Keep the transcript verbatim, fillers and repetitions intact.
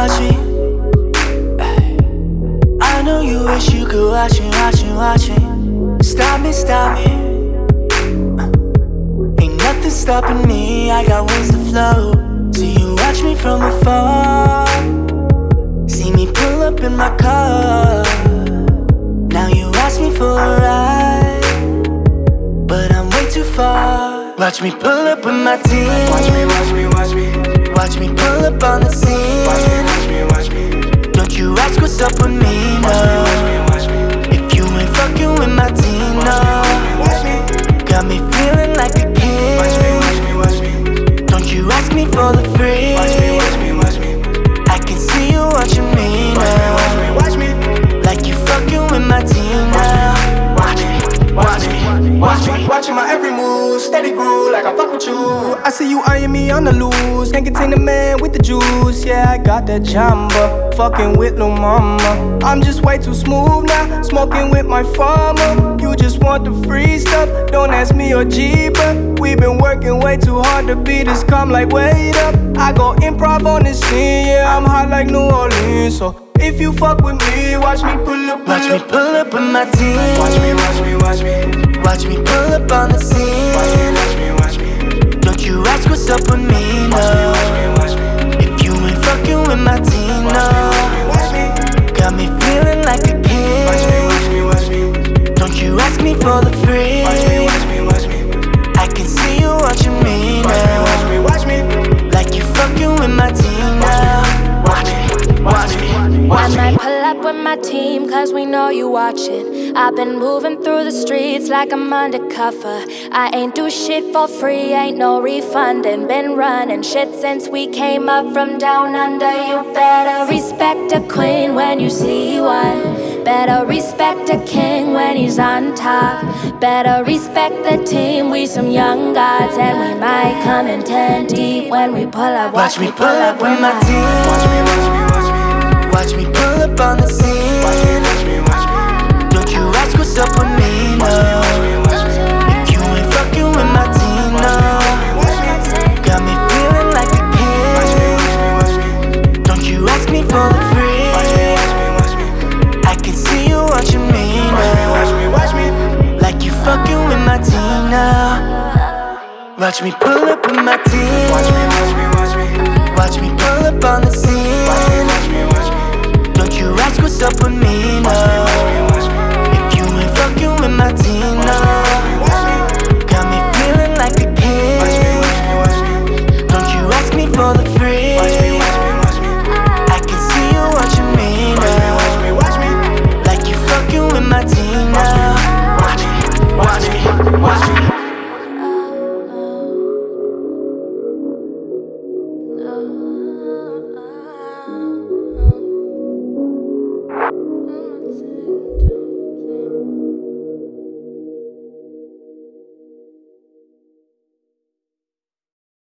watch me. I know you wish you could watch me, watch me, watch me. Stop me, stop me. Ain't nothing stopping me, I got wings to flow. So you watch me from afar. See me pull up in my car. Now you ask me for a ride, but I'm way too far. Watch me pull up with my team. Watch me, watch me, watch me. Watch me pull up on the scene. Watch me, watch me, watch me. Don't you ask what's up with me, no. Watch me, watch me, watch me. If you ain't fucking with my team, no. Watch me, Got me feeling like a king. watch me, watch me, watch me. Don't you ask me for the free. Watch me, watch me, watch me. I can see you watching me Watch me, watch me, now. watch me. Like you fucking with my team now. Watch me, watch me, watch me. Watching my every move, steady groove like I fuck with you. I see you eyeing me on the loose. Can't contain the man with the juice. Yeah, I got that jamba. Fucking with no mama. I'm just way too smooth now. Smoking with my farmer. You just want the free stuff. Don't ask me or G, but we been working way too hard to be this calm. Like wait up, I go improv on this scene. Yeah, I'm hot like New Orleans. So if you fuck with me, watch me pull up, pull Watch me up. pull up with my team. Watch me, watch me, watch me. Watch me pull up on the scene. Watch me, watch me, watch me. Don't you ask what's up with me, Watch me, watch me, no. watch me. If you ain't fucking with my team, no. Watch me, Got me feeling like a king. watch me, watch me, watch me. Don't you ask me for the free. Watch me, watch me, watch me. I can see you watching me Watch me, watch now. me, watch me. Like you fucking with my team now. Watch me, watch me, I watch me. might pull up with my team, cause we know you watching. I've been moving through the streets like I'm undercover. I ain't do shit for free, ain't no refunding. Been running shit since we came up from down under. You better respect a queen when you see one. Better respect a king when he's on top. Better respect the team, we some young gods. And we might come in ten deep when we pull up. Watch me pull up with my Watch team. me, watch me, watch me. Watch me pull up on the scene. Watch me, watch me, watch me. Don't you ask what's up with me, Watch me, watch me, no. watch me. If you ain't fucking with my team, no. Watch me, Got me feeling like a watch me, watch me, king. watch me. Don't you ask me for the free. Watch me, watch me, watch me. I can see you watching me Watch me, watch me, now. watch me. Like you fucking with my team now. Watch me pull up with my team. Watch me, watch me, watch me. Watch me pull up on the scene.